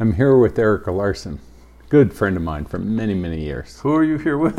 I'm here with Eric Larson, good friend of mine for many, many years. Who are you here with?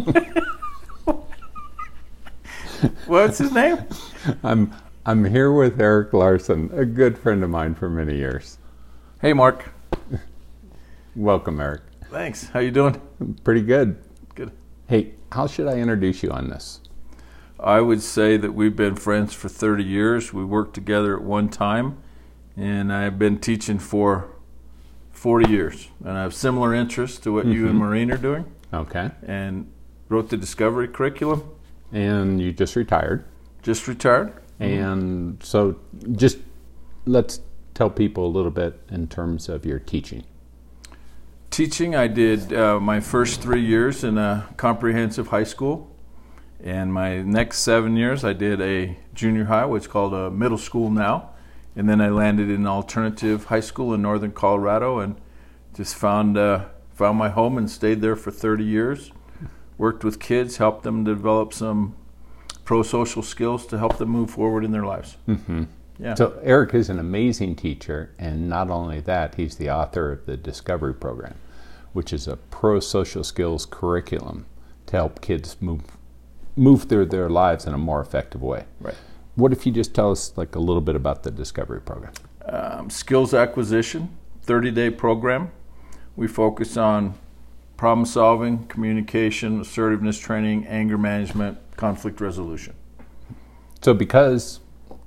What's his name? I'm here with Eric Larson, a good friend of mine for many years. Hey, Mark. Welcome, Eric. Thanks. How you doing? Pretty good. Good. Hey, how should I introduce you on this? I would say that we've been friends for 30 years. We worked together at one time, and I've been teaching for 40 years. And I have similar interests to what you and Maureen are doing. Okay. And wrote the Discovery curriculum. And you just retired. Just retired. And so just let's tell people a little bit in terms of your teaching. Teaching, I did my first 3 years in a comprehensive high school. And my next 7 years, I did a junior high, what's called a middle school now. And then I landed in an alternative high school in northern Colorado and just found my home and stayed there for 30 years. Worked with kids, helped them develop some pro-social skills to help them move forward in their lives. Mm-hmm. Yeah. So Eric is an amazing teacher, and not only that, he's the author of the Discovery Program, which is a pro-social skills curriculum to help kids move through their lives in a more effective way. Right. What if you just tell us like a little bit about the Discovery Program? Skills acquisition, 30-day program. We focus on problem solving, communication, assertiveness training, anger management, conflict resolution. So because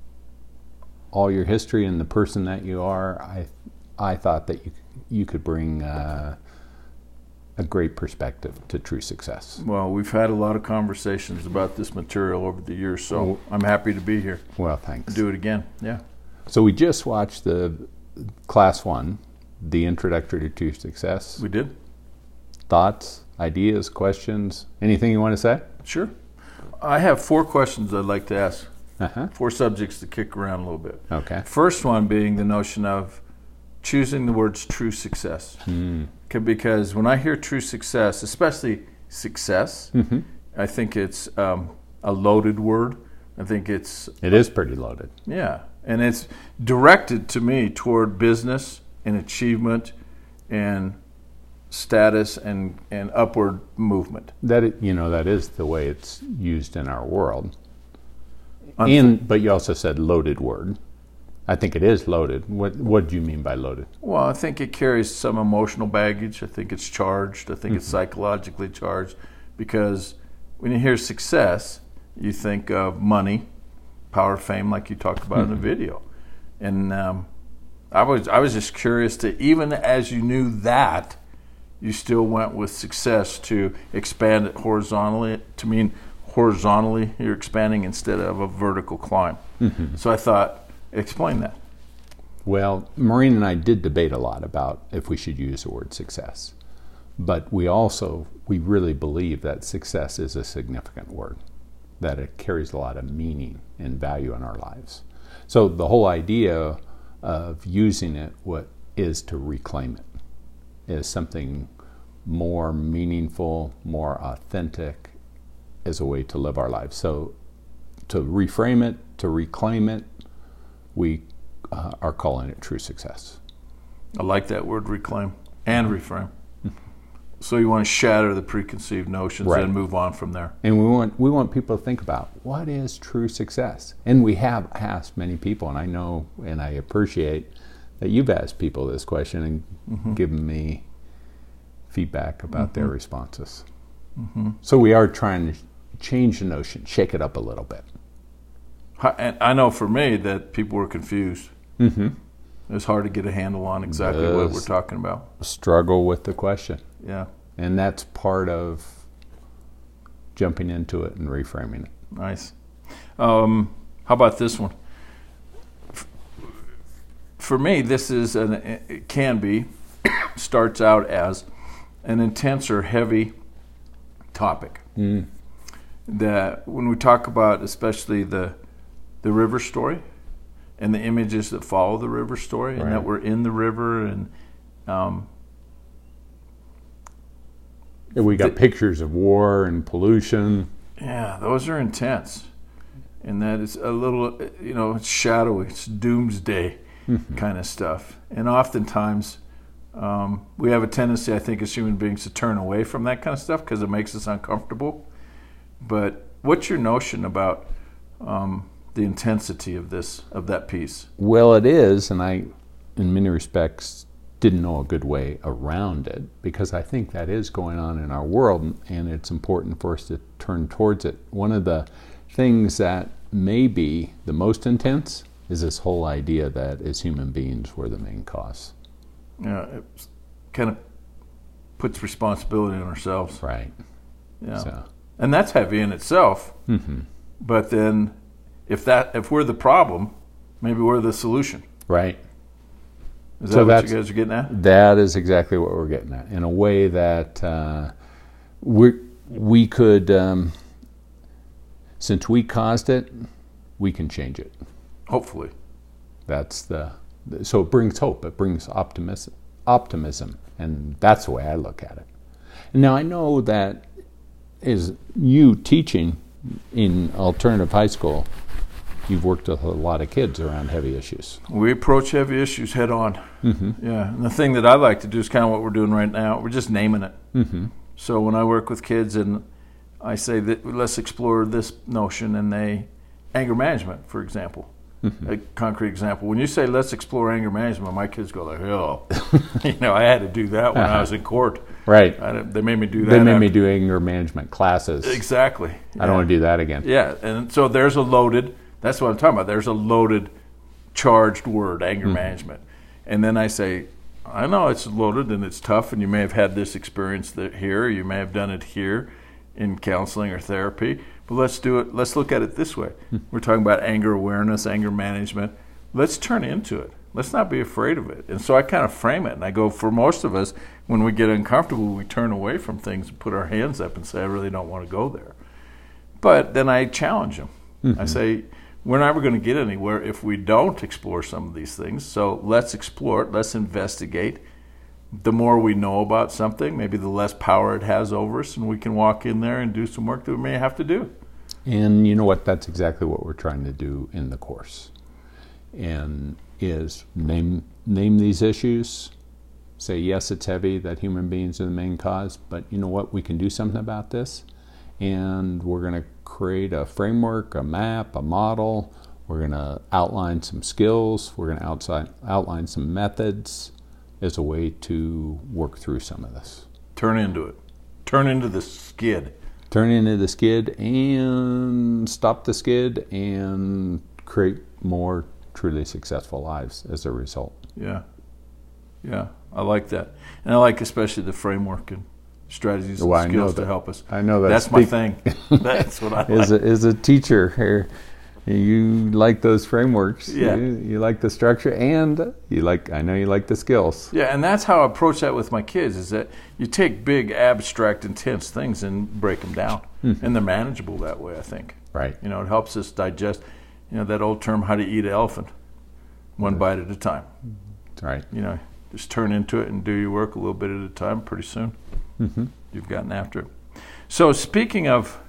all your history and the person that you are, I thought that you could bring a great perspective to true success. Well, we've had a lot of conversations about this material over the years, so I'm happy to be here. Well, thanks. Do it again, yeah. So we just watched the Class 1, the Introductory to True Success. We did. Thoughts, ideas, questions, anything you want to say? Sure. I have 4 questions I'd like to ask. Uh-huh. 4 subjects to kick around a little bit. Okay. First one being the notion of choosing the words true success. Because when I hear true success, especially success, I think it's a loaded word. I think it is pretty loaded. Yeah. And it's directed to me toward business and achievement and status and upward movement. That is the way it's used in our world. But you also said loaded word. I think it is loaded. What do you mean by loaded? Well, I think it carries some emotional baggage. I think it's charged. I think it's psychologically charged, because when you hear success, you think of money, power, fame, like you talked about in the video. And I was just curious to, even as you knew that, you still went with success to expand it horizontally, to mean horizontally you're expanding instead of a vertical climb. So I thought, explain that. Well, Maureen and I did debate a lot about if we should use the word success. But we really believe that success is a significant word, that it carries a lot of meaning and value in our lives. So the whole idea of using it is to reclaim it, is something more meaningful, more authentic, as a way to live our lives. So to reframe it, to reclaim it, we are calling it true success. I like that word, reclaim and reframe. So you want to shatter the preconceived notions and move on from there. And we want people to think about, what is true success? And we have asked many people, and I know and I appreciate that you've asked people this question and given me feedback about their responses. So we are trying to change the notion, shake it up a little bit. And I know for me that people were confused. It was hard to get a handle on exactly what we're talking about. Struggle with the question. Yeah. And that's part of jumping into it and reframing it. Nice. How about this one? For me, this is it can be, starts out as an intense or heavy topic. That when we talk about especially the river story and the images that follow the river story, and that we're in the river, and we got pictures of war and pollution. Yeah, those are intense. And that is a little, it's shadowy, it's doomsday kind of stuff. And oftentimes We have a tendency, I think, as human beings to turn away from that kind of stuff because it makes us uncomfortable. But what's your notion about the intensity of that piece? Well, it is, and I, in many respects, didn't know a good way around it, because I think that is going on in our world, and it's important for us to turn towards it. One of the things that may be the most intense is this whole idea that as human beings we're the main cause. Yeah, it kind of puts responsibility on ourselves. Right. Yeah. So. And that's heavy in itself. Mm-hmm. But then if we're the problem, maybe we're the solution. Right. Is that what you guys are getting at? That is exactly what we're getting at, in a way that we could, since we caused it, we can change it. Hopefully. So it brings hope, it brings optimism, and that's the way I look at it. And now I know that as you teaching in alternative high school, you've worked with a lot of kids around heavy issues. We approach heavy issues head on. Mm-hmm. Yeah, and the thing that I like to do is kind of what we're doing right now. We're just naming it. Mm-hmm. So when I work with kids and I say that let's explore this notion, and anger management, for example, a concrete example. When you say let's explore anger management, my kids go like, oh, I had to do that when I was in court. Right. They made me do that. They made me do anger management classes. Exactly. I don't want to do that again. Yeah, and so that's what I'm talking about. There's a loaded, charged word, anger management. And then I say, I know it's loaded and it's tough, and you may have had this experience here, or you may have done it here in counseling or therapy, but let's do it. Let's look at it this way. We're talking about anger awareness, anger management. Let's turn into it. Let's not be afraid of it. And so I kind of frame it, and I go, for most of us, when we get uncomfortable, we turn away from things and put our hands up and say, I really don't want to go there. But then I challenge them. I say, we're never going to get anywhere if we don't explore some of these things. So let's explore it. Let's investigate. The more we know about something, maybe the less power it has over us, and we can walk in there and do some work that we may have to do. And you know what? That's exactly what we're trying to do in the course. And is name these issues, say, yes, it's heavy that human beings are the main cause, but you know what? We can do something about this. And we're going to create a framework, a map, a model. We're going to outline some skills. We're going to outline some methods as a way to work through some of this. Turn into it. Turn into the skid. Turn into the skid and stop the skid and create more truly successful lives as a result. Yeah. Yeah, I like that. And I like especially the framework and strategies and skills to help us. I know that's my thing. That's what I like. As a teacher here, you like those frameworks. Yeah. You like the structure, and I know you like the skills. Yeah, and that's how I approach that with my kids, is that you take big, abstract, intense things and break them down. And they're manageable that way, I think. Right. It helps us digest, that old term, how to eat an elephant, one bite at a time. Right. Just turn into it and do your work a little bit at a time. Pretty soon, you've gotten after it. So speaking of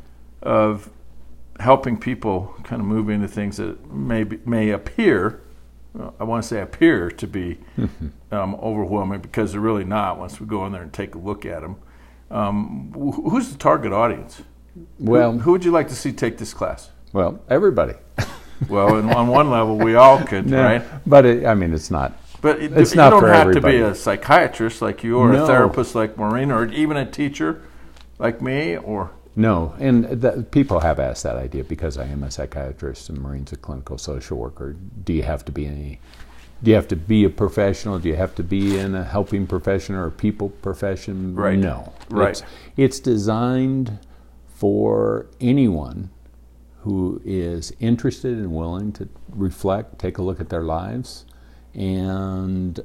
helping people kind of move into things that may appear, I want to say appear to be overwhelming, because they're really not once we go in there and take a look at them. Who's the target audience? Well, who would you like to see take this class? Well, everybody. Well, on one level, we all could, right? But it's not. But it's you not don't for have everybody. to be a psychiatrist like you, or No. a therapist like Maureen, or even a teacher like me, or... No, and people have asked that idea, because I am a psychiatrist and Maureen's a clinical social worker. Do you have to be a professional? Do you have to be in a helping profession or a people profession? Right. No. Right. It's designed for anyone who is interested and willing to reflect, take a look at their lives, and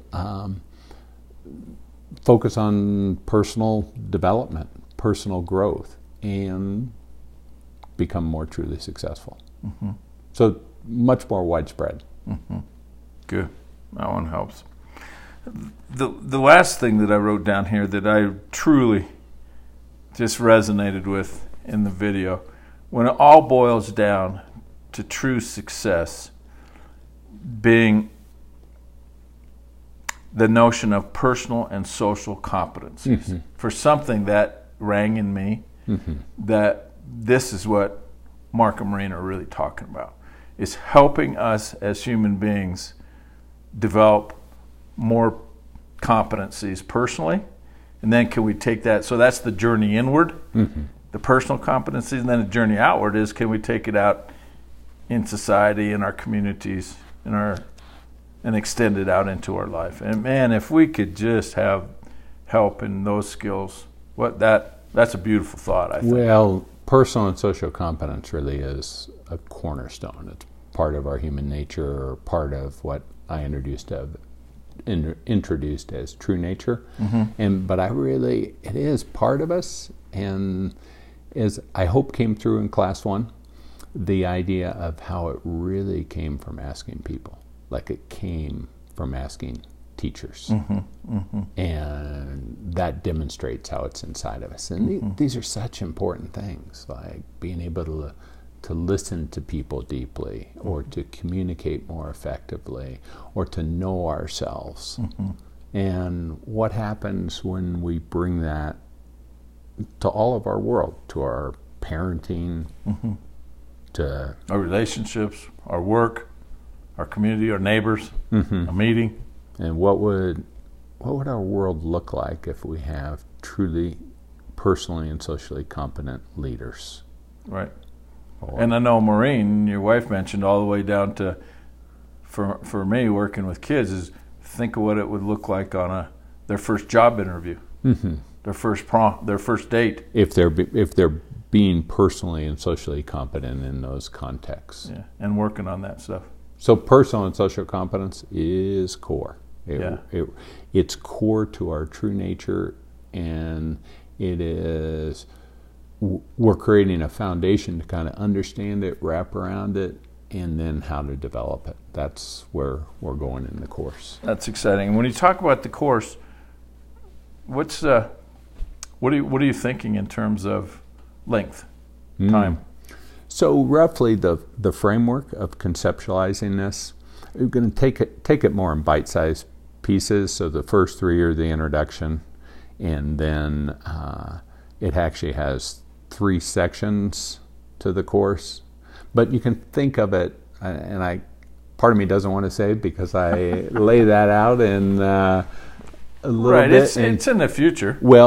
focus on personal development, personal growth, and become more truly successful. So much more widespread. Good. That one helps. The last thing that I wrote down here that I truly just resonated with in the video, when it all boils down to true success being the notion of personal and social competencies for something that rang in me, that this is what Mark and Maureen are really talking about, is helping us as human beings develop more competencies personally, and then can we take that, so that's the journey inward, the personal competencies, and then the journey outward is, can we take it out in society, in our communities, and extend it out into our life. And man, if we could just have help in those skills, that's a beautiful thought, I think. Well, personal and social competence really is a cornerstone. It's part of our human nature, or part of what I introduced as true nature. But it is part of us, and as I hope came through in class 1, the idea of how it really came from asking people, like it came from asking teachers. And that demonstrates how it's inside of us. And these are such important things, like being able to listen to people deeply, or to communicate more effectively, or to know ourselves. And what happens when we bring that to all of our world, to our parenting, to our relationships, our work, our community, our neighbors, a meeting. And what would our world look like if we have truly personally and socially competent leaders? Right. And I know Maureen, your wife, mentioned all the way down to, for me, working with kids, is think of what it would look like on their first job interview, their first date. If they're being personally and socially competent in those contexts. Yeah, and working on that stuff. So personal and social competence is core. It's core to our true nature, and it is, we're creating a foundation to kind of understand it, wrap around it, and then how to develop it. That's where we're going in the course. That's exciting. And when you talk about the course, what are you thinking in terms of length, time? So roughly the framework of conceptualizing this, we're going to take it more in bite-sized pieces. So the first 3 are the introduction, and then it actually has 3 sections to the course. But you can think of it, and part of me doesn't want to say, because I lay that out in a little bit. It's in the future. Well,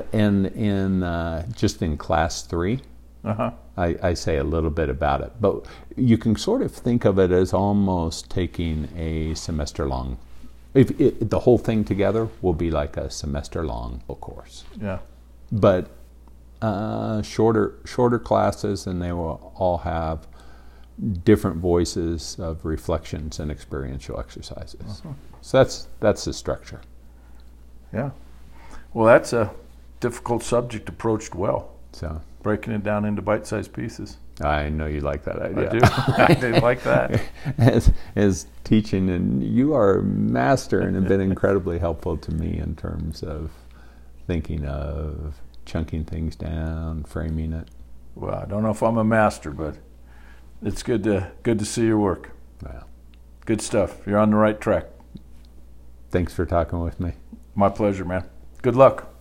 just in class 3. I say a little bit about it, but you can sort of think of it as almost taking a semester-long. The whole thing together will be like a semester-long course. Yeah. But shorter classes, and they will all have different voices of reflections and experiential exercises. So that's the structure. Yeah. Well, that's a difficult subject approached well. So breaking it down into bite-sized pieces. I know you like that idea. I do. I do like that. As teaching, and you are a master and have been incredibly helpful to me in terms of thinking of chunking things down, framing it. Well, I don't know if I'm a master, but it's good to see your work. Well, good stuff. You're on the right track. Thanks for talking with me. My pleasure, man. Good luck.